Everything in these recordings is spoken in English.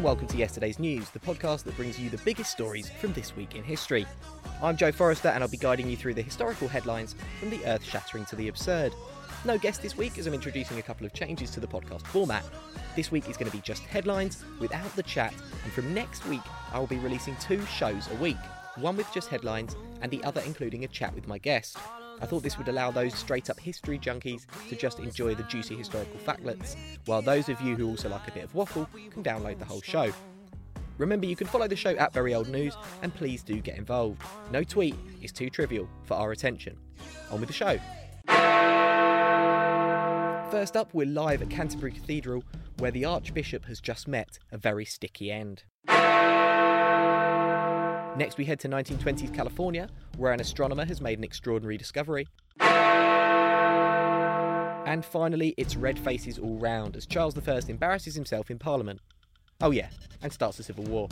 welcome to Yesterday's News, the podcast that brings you the biggest stories from this week in history. I'm Joe Forrester and I'll be guiding you through the historical headlines from the earth-shattering to the absurd. No guest this week as I'm introducing a couple of changes to the podcast format. This week is going to be just headlines without the chat, and from next week I will be releasing 2 shows a week, one with just headlines and the other including a chat with my guest. I thought this would allow those straight-up history junkies to just enjoy the juicy historical factlets, while those of you who also like a bit of waffle can download the whole show. Remember, you can follow the show at Very Old News, and please do get involved. No tweet is too trivial for our attention. On with the show. First up, we're live at Canterbury Cathedral, where the Archbishop has just met a very sticky end. Next, we head to 1920s California, where an astronomer has made an extraordinary discovery. And finally, it's red faces all round, as Charles I embarrasses himself in Parliament. Oh yeah, and starts a civil war.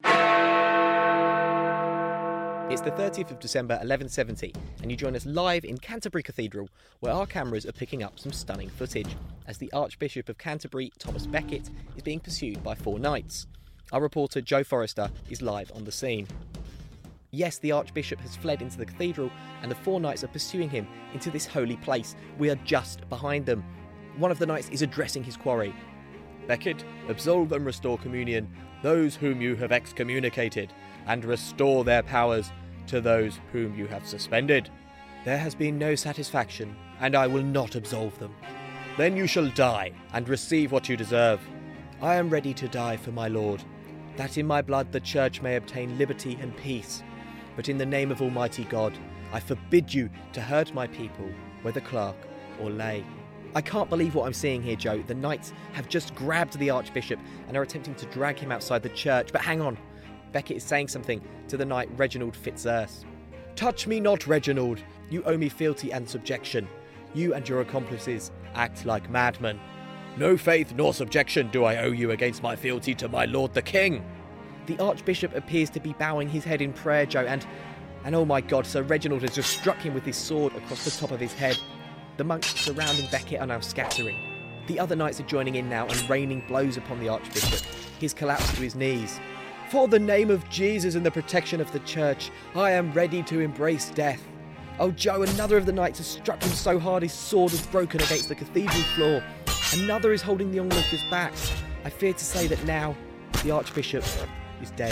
It's the 30th of December 1170, and you join us live in Canterbury Cathedral, where our cameras are picking up some stunning footage, as the Archbishop of Canterbury, Thomas Becket, is being pursued by 4 knights. Our reporter, Joe Forrester, is live on the scene. Yes, the Archbishop has fled into the cathedral, and the 4 knights are pursuing him into this holy place. We are just behind them. One of the knights is addressing his quarry. Becket, absolve and restore communion, those whom you have excommunicated, and restore their powers to those whom you have suspended. There has been no satisfaction, and I will not absolve them. Then you shall die, and receive what you deserve. I am ready to die for my Lord, that in my blood the Church may obtain liberty and peace. But in the name of Almighty God, I forbid you to hurt my people, whether clerk or lay. I can't believe what I'm seeing here, Joe. The knights have just grabbed the Archbishop and are attempting to drag him outside the church. But hang on, Becket is saying something to the knight Reginald Fitzurse. Touch me not, Reginald. You owe me fealty and subjection. You and your accomplices act like madmen. No faith nor subjection do I owe you against my fealty to my lord the king. The Archbishop appears to be bowing his head in prayer, Joe, and oh my God, Sir Reginald has just struck him with his sword across the top of his head. The monks surrounding Becket are now scattering. The other knights are joining in now and raining blows upon the Archbishop. He's collapsed to his knees. For the name of Jesus and the protection of the Church, I am ready to embrace death. Oh, Joe, another of the knights has struck him so hard his sword has broken against the cathedral floor. Another is holding the onlookers back. I fear to say that now the Archbishop is dead.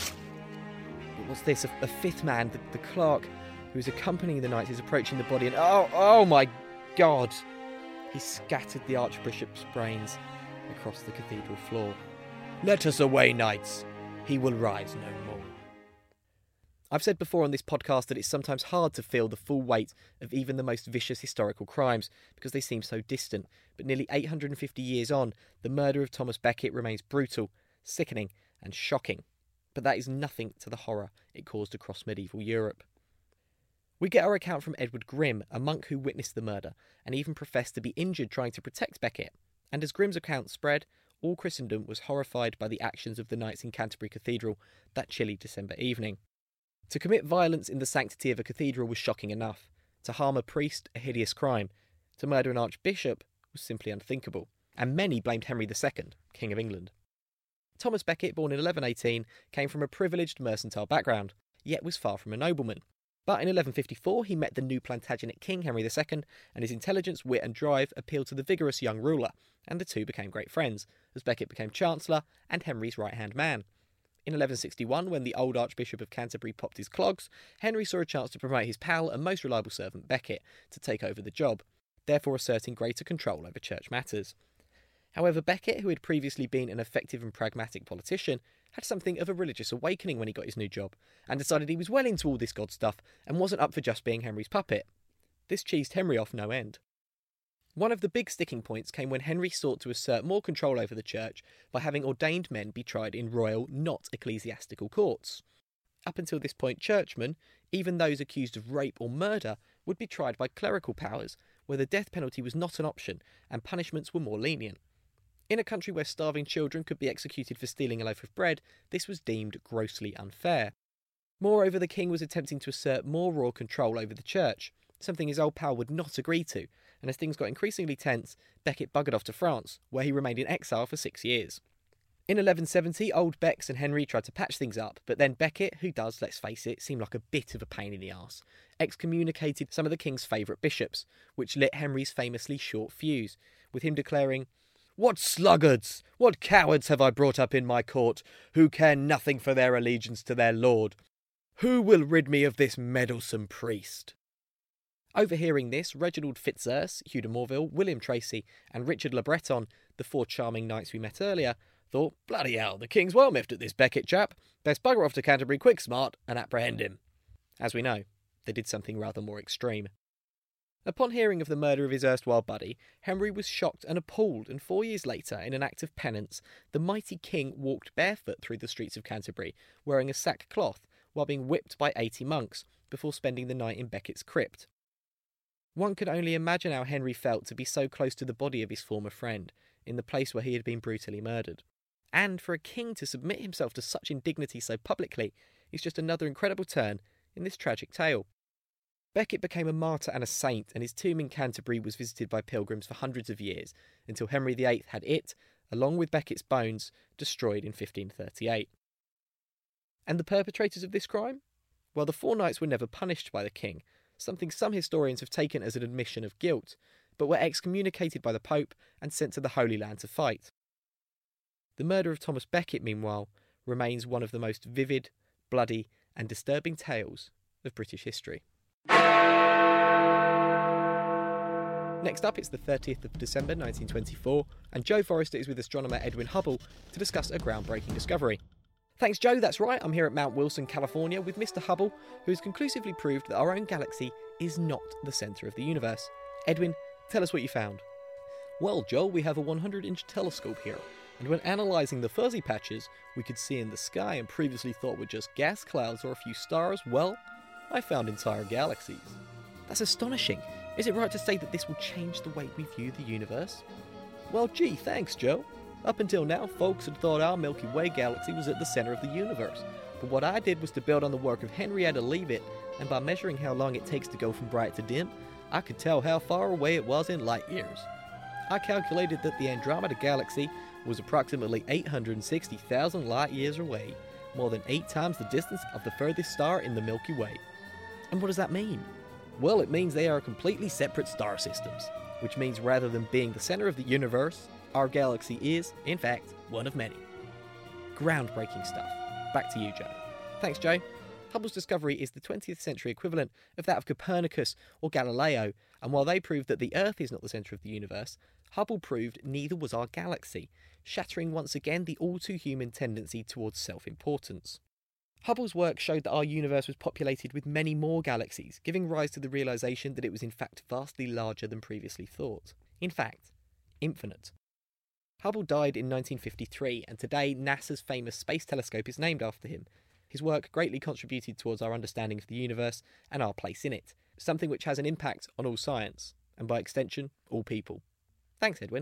But what's this? A 5th man, the clerk who is accompanying the knights, is approaching the body and oh my God! He scattered the Archbishop's brains across the cathedral floor. Let us away, knights. He will rise no more. I've said before on this podcast that it's sometimes hard to feel the full weight of even the most vicious historical crimes because they seem so distant, but nearly 850 years on, the murder of Thomas Becket remains brutal, sickening and shocking. But that is nothing to the horror it caused across medieval Europe. We get our account from Edward Grimm, a monk who witnessed the murder and even professed to be injured trying to protect Becket. And as Grimm's account spread, all Christendom was horrified by the actions of the knights in Canterbury Cathedral that chilly December evening. To commit violence in the sanctity of a cathedral was shocking enough. To harm a priest, a hideous crime. To murder an archbishop was simply unthinkable. And many blamed Henry II, King of England. Thomas Becket, born in 1118, came from a privileged mercantile background, yet was far from a nobleman. But in 1154 he met the new Plantagenet king Henry II, and his intelligence, wit and drive appealed to the vigorous young ruler, and the two became great friends, as Becket became Chancellor and Henry's right-hand man. In 1161, when the old Archbishop of Canterbury popped his clogs, Henry saw a chance to promote his pal and most reliable servant Becket to take over the job, therefore asserting greater control over church matters. However, Becket, who had previously been an effective and pragmatic politician, had something of a religious awakening when he got his new job, and decided he was well into all this God stuff and wasn't up for just being Henry's puppet. This cheesed Henry off no end. One of the big sticking points came when Henry sought to assert more control over the church by having ordained men be tried in royal, not ecclesiastical courts. Up until this point, churchmen, even those accused of rape or murder, would be tried by clerical powers, where the death penalty was not an option and punishments were more lenient. In a country where starving children could be executed for stealing a loaf of bread, this was deemed grossly unfair. Moreover, the king was attempting to assert more royal control over the church, something his old pal would not agree to, and as things got increasingly tense, Becket buggered off to France, where he remained in exile for 6 years. In 1170, old Bex and Henry tried to patch things up, but then Becket, who does, let's face it, seem like a bit of a pain in the arse, excommunicated some of the king's favourite bishops, which lit Henry's famously short fuse, with him declaring, "What sluggards, what cowards have I brought up in my court, who care nothing for their allegiance to their lord? Who will rid me of this meddlesome priest?" Overhearing this, Reginald Fitzurse, Hugh de Morville, William Tracy, and Richard Le Breton, the four charming knights we met earlier, thought, "Bloody hell, the king's well miffed at this Becket chap. Best bugger off to Canterbury quick smart and apprehend him." As we know, they did something rather more extreme. Upon hearing of the murder of his erstwhile buddy, Henry was shocked and appalled, and 4 years later, in an act of penance, the mighty king walked barefoot through the streets of Canterbury, wearing a sackcloth, while being whipped by 80 monks, before spending the night in Becket's crypt. One could only imagine how Henry felt to be so close to the body of his former friend, in the place where he had been brutally murdered. And for a king to submit himself to such indignity so publicly is just another incredible turn in this tragic tale. Becket became a martyr and a saint, and his tomb in Canterbury was visited by pilgrims for hundreds of years, until Henry VIII had it, along with Becket's bones, destroyed in 1538. And the perpetrators of this crime? Well, the four knights were never punished by the king, something some historians have taken as an admission of guilt, but were excommunicated by the Pope and sent to the Holy Land to fight. The murder of Thomas Becket, meanwhile, remains one of the most vivid, bloody, and disturbing tales of British history. Next up, it's the 30th of December 1924, and Joe Forrester is with astronomer Edwin Hubble to discuss a groundbreaking discovery. Thanks, Joe, that's right, I'm here at Mount Wilson, California, with Mr. Hubble, who has conclusively proved that our own galaxy is not the centre of the universe. Edwin, tell us what you found. Well, Joe, we have a 100-inch telescope here, and when analysing the fuzzy patches we could see in the sky and previously thought were just gas clouds or a few stars, well, I found entire galaxies. That's astonishing. Is it right to say that this will change the way we view the universe? Well, gee, thanks, Joe. Up until now, folks had thought our Milky Way galaxy was at the centre of the universe, but what I did was to build on the work of Henrietta Leavitt, and by measuring how long it takes to go from bright to dim, I could tell how far away it was in light years. I calculated that the Andromeda Galaxy was approximately 860,000 light years away, more than 8 times the distance of the furthest star in the Milky Way. And what does that mean? Well, it means they are completely separate star systems, which means rather than being the centre of the universe, our galaxy is, in fact, one of many. Groundbreaking stuff. Back to you, Joe. Thanks, Joe. Hubble's discovery is the 20th century equivalent of that of Copernicus or Galileo, and while they proved that the Earth is not the centre of the universe, Hubble proved neither was our galaxy, shattering once again the all-too-human tendency towards self-importance. Hubble's work showed that our universe was populated with many more galaxies, giving rise to the realisation that it was in fact vastly larger than previously thought. In fact, infinite. Hubble died in 1953, and today NASA's famous Space Telescope is named after him. His work greatly contributed towards our understanding of the universe and our place in it, something which has an impact on all science, and by extension, all people. Thanks, Edwin.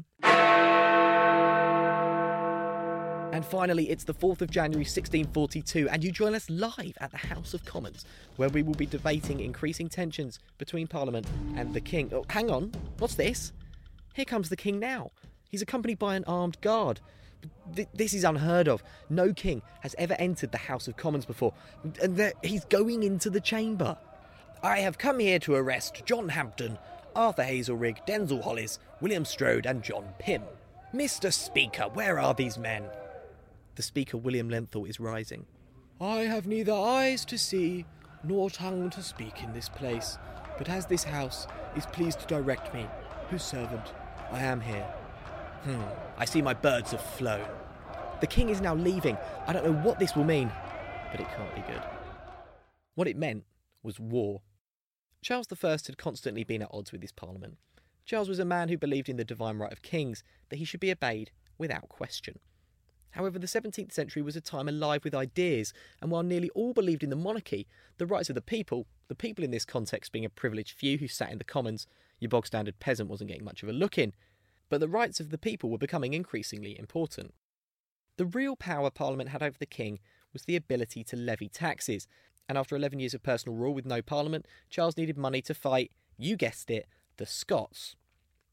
And finally, it's the 4th of January 1642, and you join us live at the House of Commons, where we will be debating increasing tensions between Parliament and the King. Oh, hang on, what's this? Here comes the King now. He's accompanied by an armed guard. This is unheard of. No king has ever entered the House of Commons before, and he's going into the chamber. "I have come here to arrest John Hampden, Arthur Hazelrig, Denzil Hollis, William Strode and John Pym. Mr. Speaker, where are these men?" The Speaker, William Lenthal, is rising. "I have neither eyes to see nor tongue to speak in this place, but as this house is pleased to direct me, whose servant I am here." I see my birds have flown. The King is now leaving. I don't know what this will mean, but it can't be good. What it meant was war. Charles I had constantly been at odds with his parliament. Charles was a man who believed in the divine right of kings, that he should be obeyed without question. However, the 17th century was a time alive with ideas, and while nearly all believed in the monarchy, the rights of the people in this context being a privileged few who sat in the Commons, your bog-standard peasant wasn't getting much of a look in, but the rights of the people were becoming increasingly important. The real power Parliament had over the king was the ability to levy taxes, and after 11 years of personal rule with no Parliament, Charles needed money to fight, you guessed it, the Scots.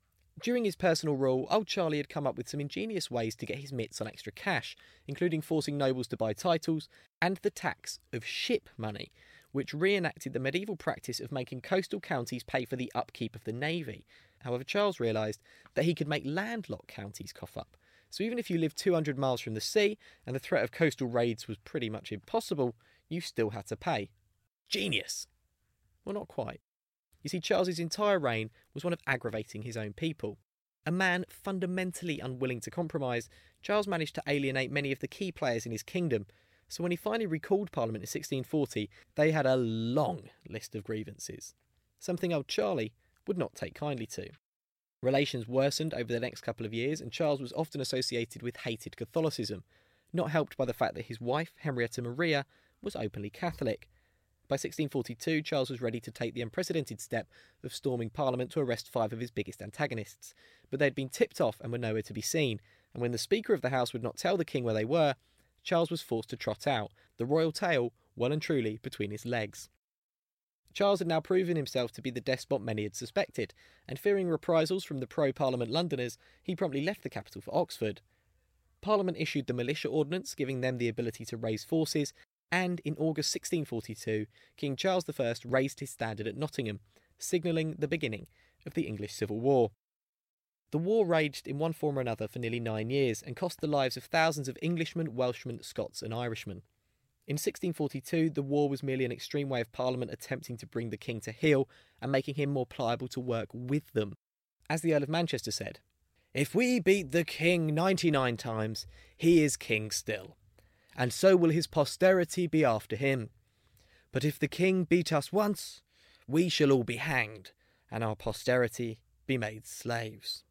During his personal rule, old Charlie had come up with some ingenious ways to get his mitts on extra cash, including forcing nobles to buy titles and the tax of ship money, which reenacted the medieval practice of making coastal counties pay for the upkeep of the navy. However, Charles realised that he could make landlocked counties cough up. So even if you lived 200 miles from the sea and the threat of coastal raids was pretty much impossible, you still had to pay. Genius! Well, not quite. You see, Charles's entire reign was one of aggravating his own people. A man fundamentally unwilling to compromise, Charles managed to alienate many of the key players in his kingdom. So when he finally recalled Parliament in 1640, they had a long list of grievances. Something old Charlie would not take kindly to. Relations worsened over the next couple of years, and Charles was often associated with hated Catholicism, not helped by the fact that his wife, Henrietta Maria, was openly Catholic. By 1642, Charles was ready to take the unprecedented step of storming Parliament to arrest 5 of his biggest antagonists, but they'd been tipped off and were nowhere to be seen, and when the Speaker of the House would not tell the King where they were, Charles was forced to trot out, the royal tail well and truly between his legs. Charles had now proven himself to be the despot many had suspected, and fearing reprisals from the pro-Parliament Londoners, he promptly left the capital for Oxford. Parliament issued the Militia Ordinance, giving them the ability to raise forces, and in August 1642, King Charles I raised his standard at Nottingham, signalling the beginning of the English Civil War. The war raged in one form or another for nearly 9 years and cost the lives of thousands of Englishmen, Welshmen, Scots and Irishmen. In 1642, the war was merely an extreme way of Parliament attempting to bring the king to heel and making him more pliable to work with them. As the Earl of Manchester said, "If we beat the king 99 times, he is king still, and so will his posterity be after him. But if the king beat us once, we shall all be hanged, and our posterity be made slaves."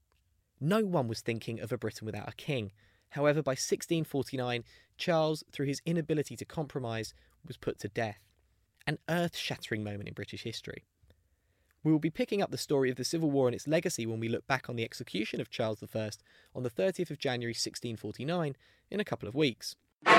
No one was thinking of a Britain without a king. However, by 1649, Charles, through his inability to compromise, was put to death. An earth-shattering moment in British history. We will be picking up the story of the Civil War and its legacy when we look back on the execution of Charles I on the 30th of January 1649 in a couple of weeks.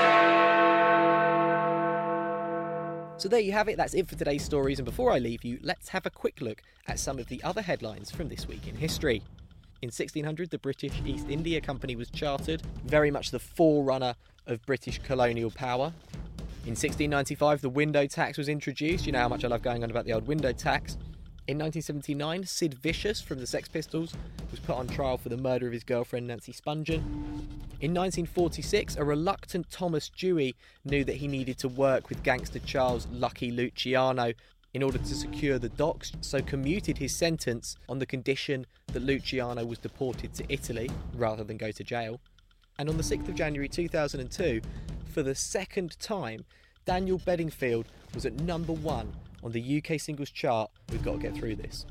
So there you have it, that's it for today's stories, and before I leave you, let's have a quick look at some of the other headlines from this week in history. In 1600, the British East India Company was chartered, very much the forerunner of British colonial power. In 1695, the window tax was introduced. You know how much I love going on about the old window tax. In 1979, Sid Vicious from the Sex Pistols was put on trial for the murder of his girlfriend Nancy Spungen. In 1946, a reluctant Thomas Dewey knew that he needed to work with gangster Charles Lucky Luciano in order to secure the docks, so commuted his sentence on the condition that Luciano was deported to Italy rather than go to jail. And on the 6th of January 2002, for the second time, Daniel Bedingfield was at number 1 on the UK singles chart. We've got to get through this.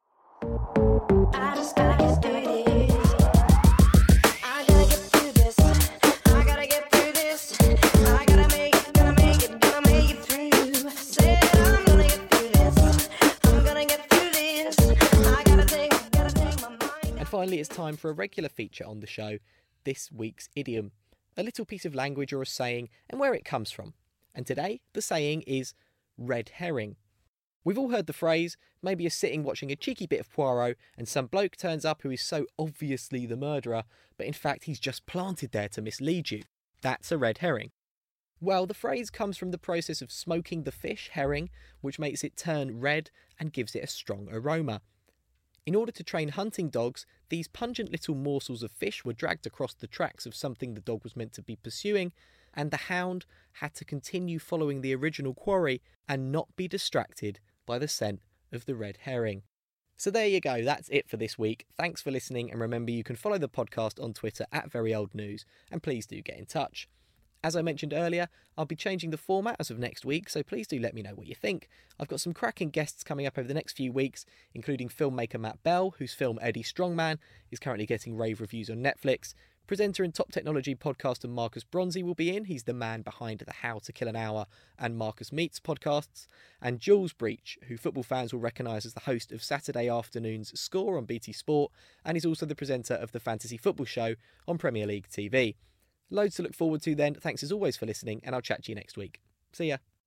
Finally, it's time for a regular feature on the show, this week's idiom. A little piece of language or a saying and where it comes from. And today, the saying is red herring. We've all heard the phrase, maybe you're sitting watching a cheeky bit of Poirot and some bloke turns up who is so obviously the murderer, but in fact he's just planted there to mislead you. That's a red herring. Well, the phrase comes from the process of smoking the fish, herring, which makes it turn red and gives it a strong aroma. In order to train hunting dogs, these pungent little morsels of fish were dragged across the tracks of something the dog was meant to be pursuing, and the hound had to continue following the original quarry and not be distracted by the scent of the red herring. So there you go, that's it for this week. Thanks for listening, and remember you can follow the podcast on Twitter at VeryOldNews, and please do get in touch. As I mentioned earlier, I'll be changing the format as of next week, so please do let me know what you think. I've got some cracking guests coming up over the next few weeks, including filmmaker Matt Bell, whose film Eddie Strongman is currently getting rave reviews on Netflix. Presenter and top technology podcaster Marcus Bronzy will be in. He's the man behind the How to Kill an Hour and Marcus Meets podcasts. And Jules Breach, who football fans will recognise as the host of Saturday afternoon's Score on BT Sport, and he's also the presenter of the Fantasy Football Show on Premier League TV. Loads to look forward to then. Thanks as always for listening, and I'll chat to you next week. See ya.